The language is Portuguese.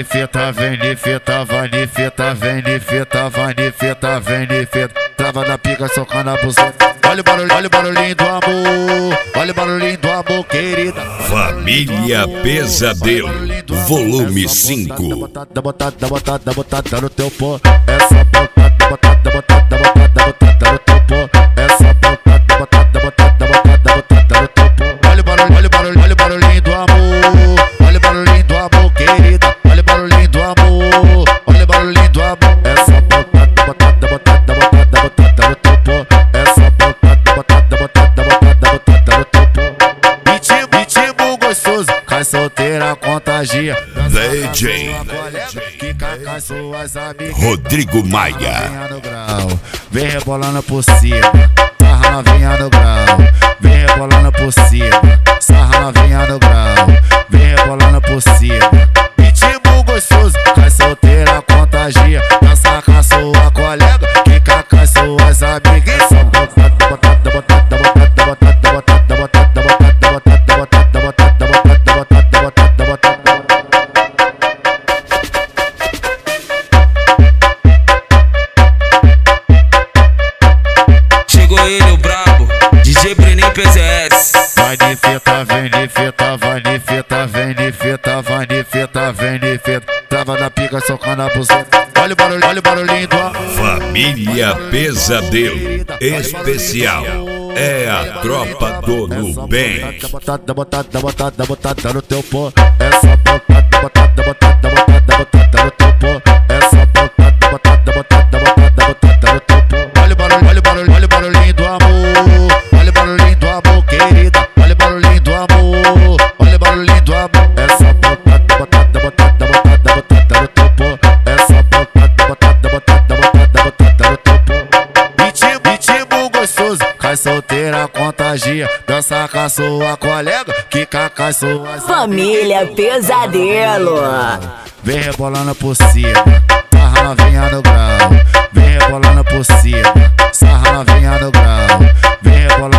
fita, vem de fita, vai de fita, vem de fita, vai de fita, vem de fita. Trava na pica, socando a buceta. Olha o barulhinho do amor, olha o barulhinho do amor, querida. Família Pesadelo, volume 5. Da botada no teu pó. Essa botada no teu pó. Essa botada no teu pó. Olha o barulhinho do amor, olha o barulhinho do amor, querida. Olha o barulhinho do amor, olha o barulhinho do amor. Essa botada no teu pó. Essa botada no teu pó. Ritmo gostoso, cai solteira, contagia. DJ Rodrigo Maia. Vem rebolando por cima, sarra novinha no grau. Vem rebolando por cima, sarra novinha no grau. Vem rebolando por cima. Ritmo gostoso, cai solteira, contagia. Dança com a sua colega, fica com as suas amigas. Chegou ele, o brabo, DJ Breninho PZS. Vai de fita, vem de fita, vai de fita, vem de fita, vai de fita, vem de fita. Trava na pica, socando a buceta. Olha o barulhinho do amor. Família Pesadelo Especial. É a tropa do Nubank. Da botada no teu pó. Essa botada no teu pó. Essa botada no teu pó. Olha o barulhinho do amor, olha o barulhinho do amor, querida. Olha o barulhinho do amor, olha o barulhinho do amor. Essa botada no teu pó. Essa botada no teu pó. Ritmo gostoso, cai solteira, contagia. Dança com a sua colega, fica com as suas. Família Pesadelo. Vem rebolando por cima, sarra novinha no grau. Vem rebolando por cima, sarra novinha no grau. Vem rebolando